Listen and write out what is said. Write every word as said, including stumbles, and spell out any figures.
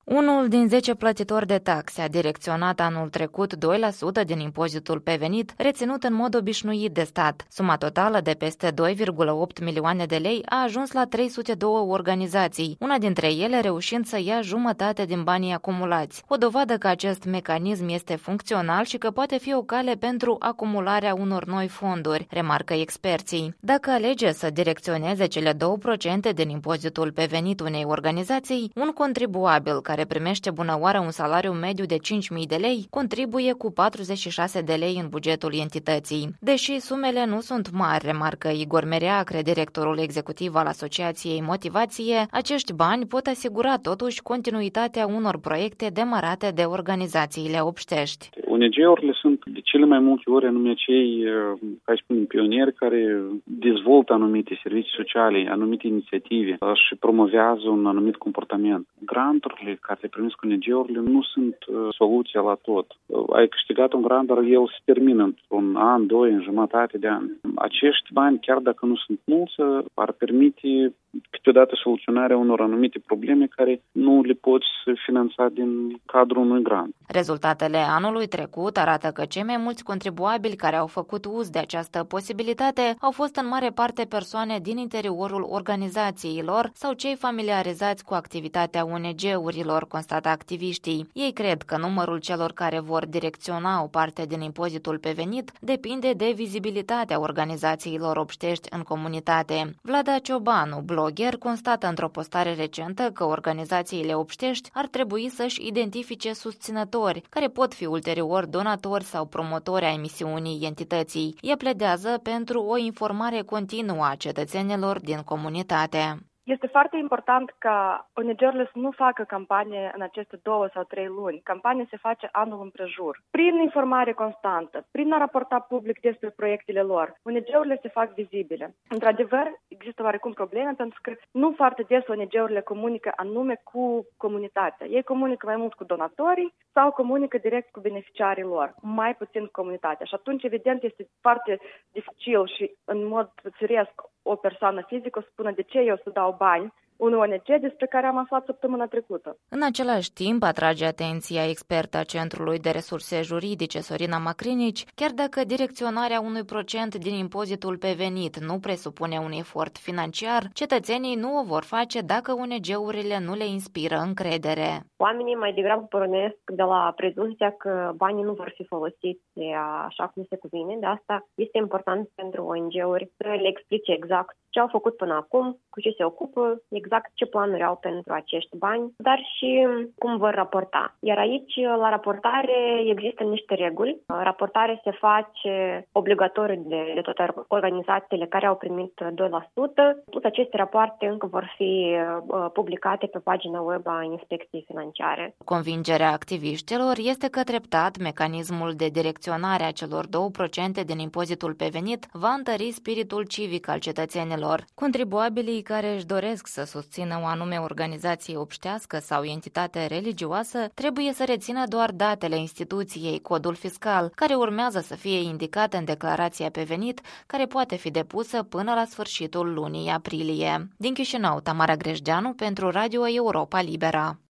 Unul din zece plătitori de taxe a direcționat anul trecut doi la sută din impozitul pe venit reținut în mod obișnuit de stat. Suma totală de peste doi virgulă opt milioane de lei a ajuns la trei sute doi organizații, una dintre ele reușind să ia jumătate din banii acumulați. O dovadă că acest mecanism este funcțional și că poate fi o cale pentru acumularea unor noi fonduri, remarcă experții. Dacă alege să direcționeze cele două la sută din impozitul pe venit unei organizații, un contribuabil care primește bunăoară un salariu mediu de cinci mii de lei, contribuie cu patruzeci și șase de lei în bugetul entității. Deși sumele nu sunt mari, remarcă Igor Mereacre, directorul executiv al Asociației Motivație, acești bani pot asigura totuși continuitatea unor proiecte demarate de organizațiile obștești. O N G-urile sunt de cele mai multe ori anume cei, ca să spun, pionieri care dezvoltă anumite servicii sociale, anumite inițiative și promovează un anumit comportament. Granturile care le primesc O N G-urile nu sunt soluția la tot. Ai câștigat un grant, dar el se termină într-un an, doi, în jumătate de an. Acești bani, chiar dacă nu sunt mulți, ar permite câteodată soluționarea unor anumite probleme care nu le poți finanța din cadrul unui grant. Rezultatele anului trecut arată că cei mai mulți contribuabili care au făcut uz de această posibilitate au fost în mare parte persoane din interiorul organizațiilor sau cei familiarizați cu activitatea O N G-urilor, constată activiștii. Ei cred că numărul celor care vor direcționa o parte din impozitul pe venit depinde de vizibilitatea organizațiilor obștești în comunitate. Vlada Ciobanu, blogger, constată într-o postare recentă că organizațiile obștești ar trebui să-și identifice susținători, care pot fi ulterior donatori sau promotori ai misiunii entității. Ea pledează pentru o informare continuă a cetățenilor din comunitate. Este foarte important ca O N G-urile să nu facă campanie în aceste două sau trei luni. Campania se face anul împrejur. Prin informare constantă, prin a raporta public despre proiectele lor, O N G-urile se fac vizibile. Într-adevăr, există oarecum probleme pentru că nu foarte des O N G-urile comunică anume cu comunitatea. Ei comunică mai mult cu donatorii sau comunică direct cu beneficiarii lor, mai puțin cu comunitatea. Și atunci, evident, este foarte dificil și în mod firesc o persoană fizică să spună de ce eu să dau bani unui O N G despre care am aflat săptămâna trecută. În același timp, atrage atenția experta Centrului de Resurse Juridice Sorina Macrinici, chiar dacă direcționarea unui procent din impozitul pe venit nu presupune un efort financiar, cetățenii nu o vor face dacă O N G-urile nu le inspiră încredere. Oamenii mai degrabă pornesc de la prezumția că banii nu vor fi folosiți așa cum se cuvine. De asta este important pentru O N G-uri să le explice exact ce au făcut până acum, cu ce se ocupă, exact ce planuri au pentru acești bani, dar și cum vor raporta. Iar aici, la raportare, există niște reguli. Raportarea se face obligatoriu de, de toate organizațiile care au primit doi la sută, plus aceste rapoarte încă vor fi publicate pe pagina web a Inspecției Financiare. Convingerea activiștilor este că treptat mecanismul de direcționare a celor două la sută din impozitul pe venit va întări spiritul civic al cetățenilor. Contribuabilii care își doresc să susțină o anume organizație obștească sau entitate religioasă trebuie să rețină doar datele instituției, codul fiscal, care urmează să fie indicat în declarația pe venit, care poate fi depusă până la sfârșitul lunii aprilie. Din Chișinău, Tamara Grejdeanu pentru Radio Europa Libera.